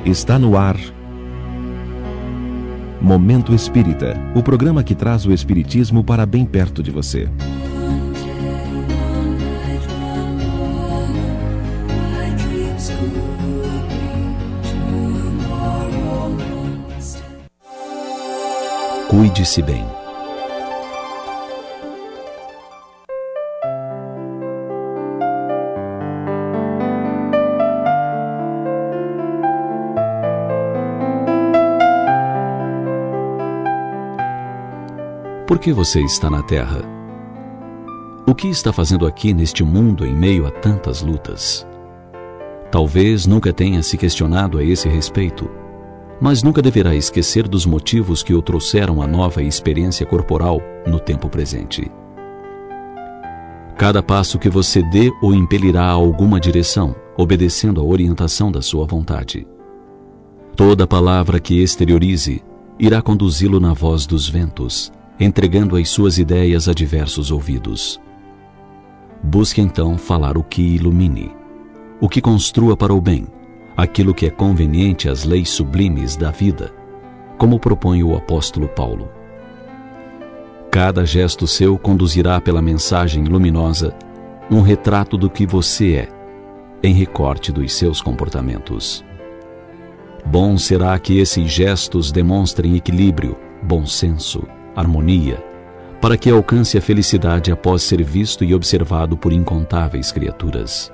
Está no ar Momento Espírita, o programa que traz o Espiritismo para bem perto de você. Cuide-se bem. Por que você está na Terra? O que está fazendo aqui neste mundo em meio a tantas lutas? Talvez nunca tenha se questionado a esse respeito, mas nunca deverá esquecer dos motivos que o trouxeram à nova experiência corporal no tempo presente. Cada passo que você dê o impelirá a alguma direção, obedecendo à orientação da sua vontade. Toda palavra que exteriorize irá conduzi-lo na voz dos ventos, entregando as suas ideias a diversos ouvidos. Busque então falar o que ilumine, o que construa para o bem, aquilo que é conveniente às leis sublimes da vida, como propõe o apóstolo Paulo. Cada gesto seu conduzirá pela mensagem luminosa um retrato do que você é, em recorte dos seus comportamentos. Bom será que esses gestos demonstrem equilíbrio, bom senso, harmonia, para que alcance a felicidade após ser visto e observado por incontáveis criaturas.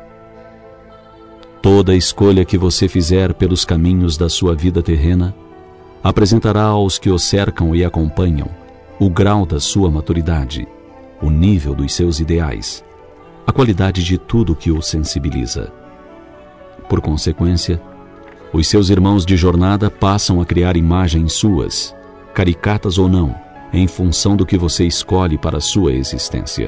Toda escolha que você fizer pelos caminhos da sua vida terrena apresentará aos que o cercam e acompanham o grau da sua maturidade, o nível dos seus ideais, a qualidade de tudo que o sensibiliza. Por consequência, os seus irmãos de jornada passam a criar imagens suas, caricatas ou não, em função do que você escolhe para a sua existência.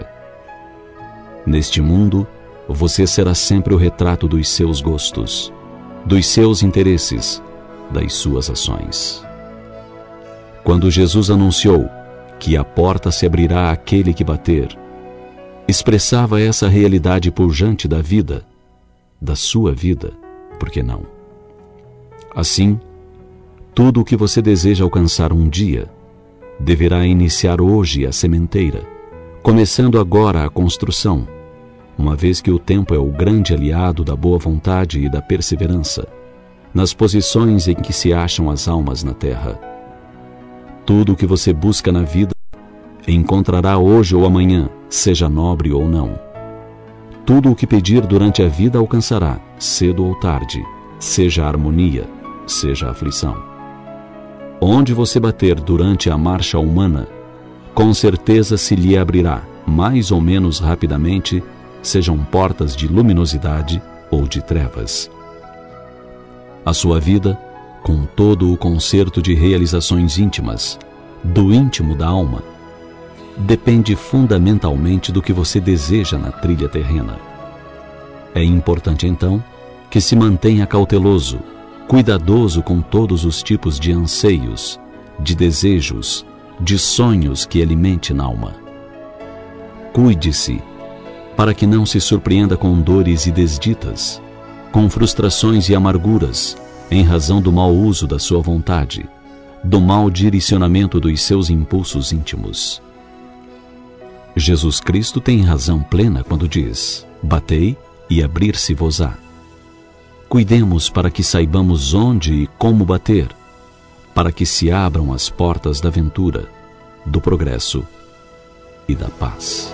Neste mundo, você será sempre o retrato dos seus gostos, dos seus interesses, das suas ações. Quando Jesus anunciou que a porta se abrirá àquele que bater, expressava essa realidade pujante da vida, da sua vida, por que não? Assim, tudo o que você deseja alcançar um dia deverá iniciar hoje a sementeira, começando agora a construção, uma vez que o tempo é o grande aliado da boa vontade e da perseverança, nas posições em que se acham as almas na terra. Tudo o que você busca na vida encontrará hoje ou amanhã, seja nobre ou não. Tudo o que pedir durante a vida alcançará, cedo ou tarde, seja harmonia, seja aflição. Onde você bater durante a marcha humana, com certeza se lhe abrirá, mais ou menos rapidamente, sejam portas de luminosidade ou de trevas. A sua vida, com todo o concerto de realizações íntimas, do íntimo da alma, depende fundamentalmente do que você deseja na trilha terrena. É importante, então, que se mantenha cauteloso, cuidadoso com todos os tipos de anseios, de desejos, de sonhos que alimente na alma. Cuide-se, para que não se surpreenda com dores e desditas, com frustrações e amarguras, em razão do mau uso da sua vontade, do mau direcionamento dos seus impulsos íntimos. Jesus Cristo tem razão plena quando diz: batei e abrir-se-vos-á. Cuidemos para que saibamos onde e como bater, para que se abram as portas da ventura, do progresso e da paz.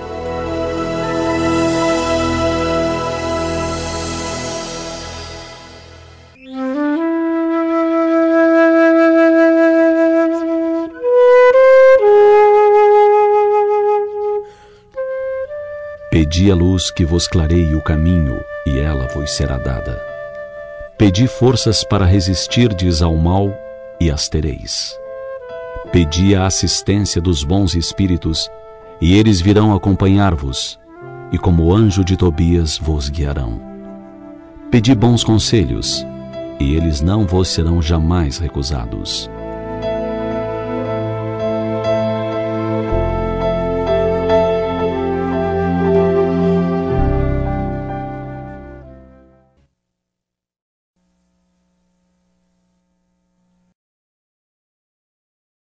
Pedi a luz que vos clareie o caminho, e ela vos será dada. Pedi forças para resistirdes ao mal, e as tereis. Pedi a assistência dos bons espíritos, e eles virão acompanhar-vos, e como anjo de Tobias vos guiarão. Pedi bons conselhos, e eles não vos serão jamais recusados.